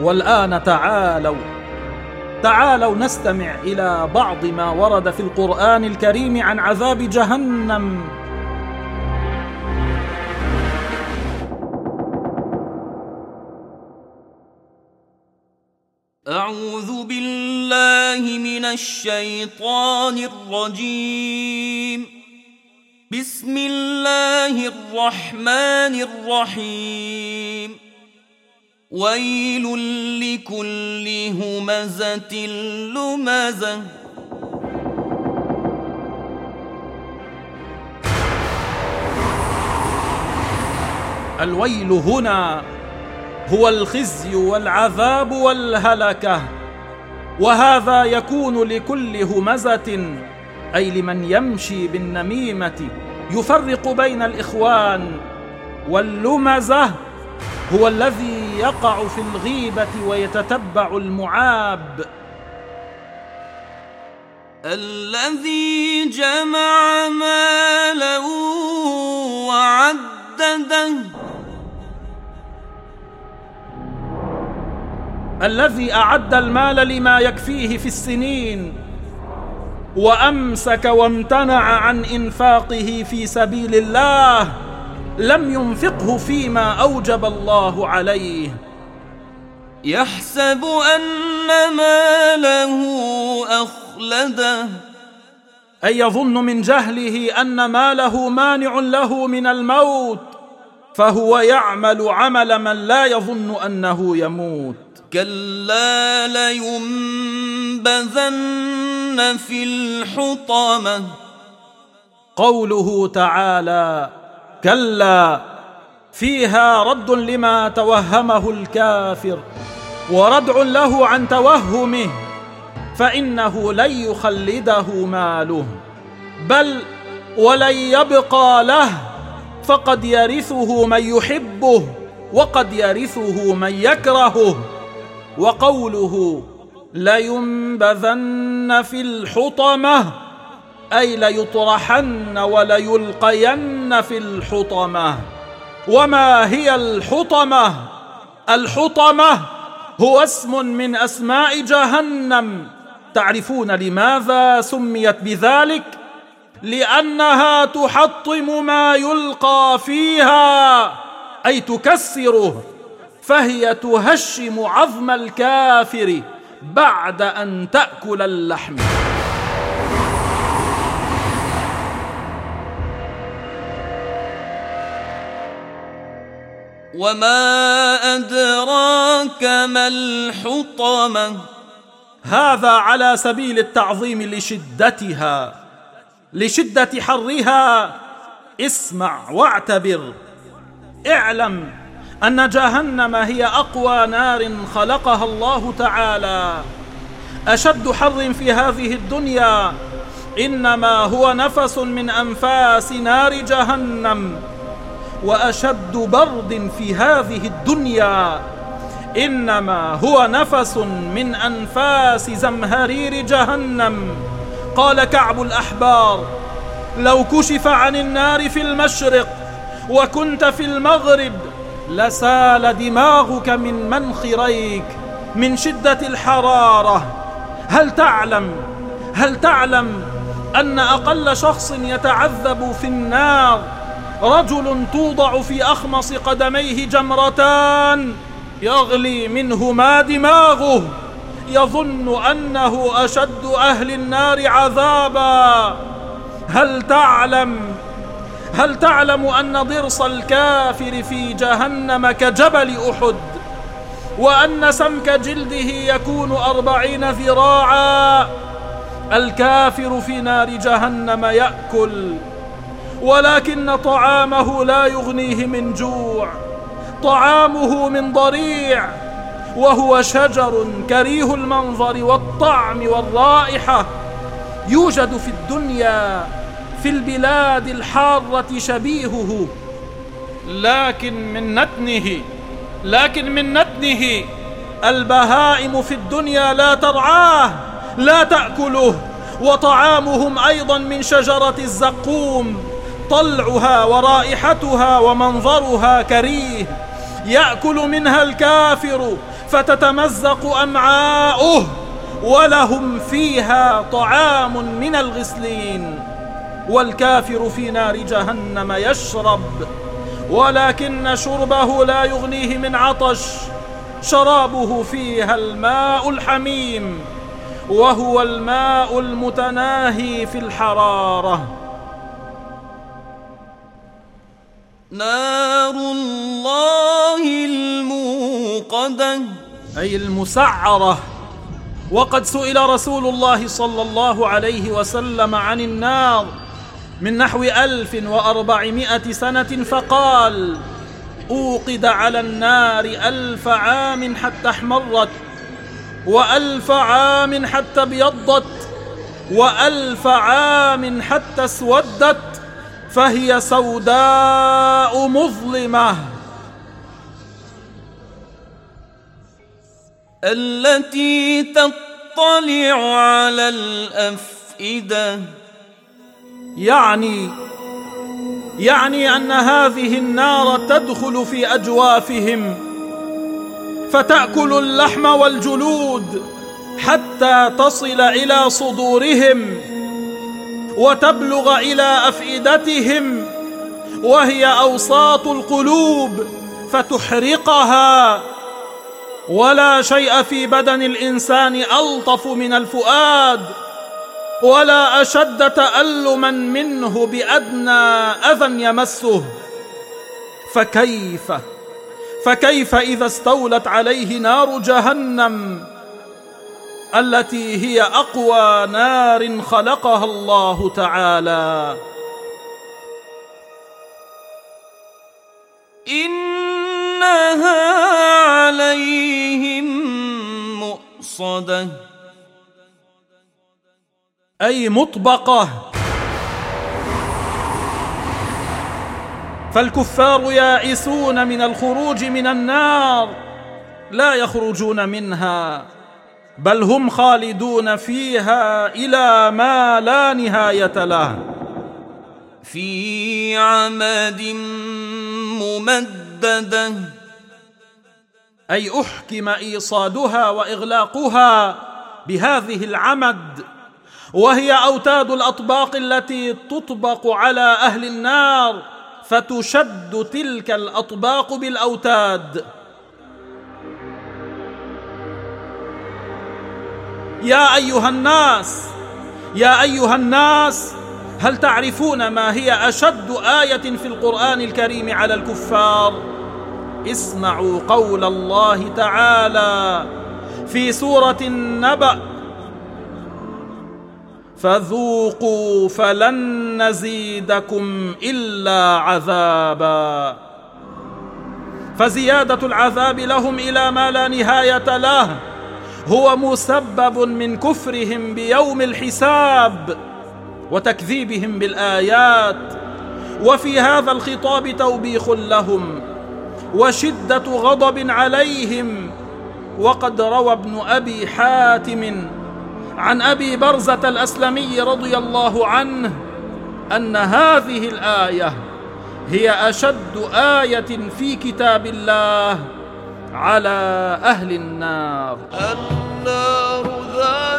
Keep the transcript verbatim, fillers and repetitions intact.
والآن تعالوا تعالوا نستمع إلى بعض ما ورد في القرآن الكريم عن عذاب جهنم. أعوذ بالله من الشيطان الرجيم. بسم الله الرحمن الرحيم. ويل لكل همزة لمزة. الويل هنا هو الخزي والعذاب والهلكة، وهذا يكون لكل همزة، أي لمن يمشي بالنميمة يفرق بين الإخوان. واللمزة هو الذي يقع في الغيبة ويتتبع المعاب. الذي جمع مالا وعدده. الذي أعد المال لما يكفيه في السنين، وأمسك وامتنع عن إنفاقه في سبيل الله، لم ينفقه فيما أوجب الله عليه. يحسب أن ماله أخلده. أي يظن من جهله أن ماله مانع له من الموت، فهو يعمل عمل من لا يظن أنه يموت. كلا لينبذن في الحطمة. قوله تعالى كلا فيها رد لما توهمه الكافر، وردع له عن توهمه، فإنه لن يخلده ماله، بل ولن يبقى له، فقد يرثه من يحبه وقد يرثه من يكرهه. وقوله لينبذن في الحطمة أي ليطرحن وليلقين في الحطمة. وما هي الحطمة؟ الحطمة هو اسم من أسماء جهنم. تعرفون لماذا سميت بذلك؟ لأنها تحطم ما يلقى فيها، أي تكسره، فهي تهشم عظم الكافر بعد أن تأكل اللحم. وما أدراك ما الحطمة. هذا على سبيل التعظيم لشدتها، لشدة حرها. اسمع واعتبر. اعلم أن جهنم هي أقوى نار خلقها الله تعالى. أشد حر في هذه الدنيا إنما هو نفس من أنفاس نار جهنم، وأشد برد في هذه الدنيا إنما هو نفس من أنفاس زمهرير جهنم. قال كعب الأحبار: لو كشف عن النار في المشرق وكنت في المغرب لسال دماغك من منخريك من شدة الحرارة. هل تعلم هل تعلم أن أقل شخص يتعذب في النار رجل توضع في أخمص قدميه جمرتان يغلي منهما دماغه، يظن أنه أشد أهل النار عذابا. هل تعلم هل تعلم أن ضرس الكافر في جهنم كجبل أحد، وأن سمك جلده يكون أربعين ذراعا؟ الكافر في نار جهنم يأكل، ولكن طعامه لا يغنيه من جوع، طعامه من ضريع، وهو شجر كريه المنظر والطعم والرائحة، يوجد في الدنيا في البلاد الحارة شبيهه، لكن من نتنه لكن من نتنه البهائم في الدنيا لا ترعاه، لا تأكله. وطعامهم أيضا من شجرة الزقوم، طلعها ورائحتها ومنظرها كريه، يأكل منها الكافر فتتمزق أمعاؤه ولهم فيها طعام من الغسلين. والكافر في نار جهنم يشرب ولكن شربه لا يغنيه من عطش، شرابه فيها الماء الحميم وهو الماء المتناهي في الحرارة. نار الله الموقدة أي المسعرة. وقد سئل رسول الله صلى الله عليه وسلم عن النار من نحو ألف وأربعمائة سنة فقال: أوقد على النار ألف عام حتى احمرت، وألف عام حتى ابيضت، وألف عام حتى اسودت، فهي سوداء مظلمة. التي تطلع على الأفئدة، يعني يعني أن هذه النار تدخل في أجوافهم فتأكل اللحم والجلود حتى تصل إلى صدورهم وتبلغ إلى أفئدتهم، وهي أوساط القلوب فتحرقها. ولا شيء في بدن الإنسان ألطف من الفؤاد، ولا أشد تألما منه بأدنى أذى يمسه. فكيف فكيف إذا استولت عليه نار جهنم التي هي أقوى نار خلقها الله تعالى. إنها عليهم مؤصدة، أي مطبقة. فالكفار يائسون من الخروج من النار، لا يخرجون منها، بل هم خالدون فيها إلى ما لا نهاية له. في عمد ممددة، أي أحكم إيصادها وإغلاقها بهذه العمد، وهي أوتاد الأطباق التي تطبق على أهل النار، فتشد تلك الأطباق بالأوتاد. يا أيها الناس يا أيها الناس هل تعرفون ما هي أشد آية في القرآن الكريم على الكفار؟ اسمعوا قول الله تعالى في سورة النبأ: فذوقوا فلن نزيدكم إلا عذابا. فزيادة العذاب لهم إلى ما لا نهاية له هو مسبب من كفرهم بيوم الحساب وتكذيبهم بالآيات. وفي هذا الخطاب توبيخ لهم وشدة غضب عليهم. وقد روى ابن أبي حاتم عن أبي برزة الأسلمي رضي الله عنه أن هذه الآية هي أشد آية في كتاب الله على أهل النار. النار ذات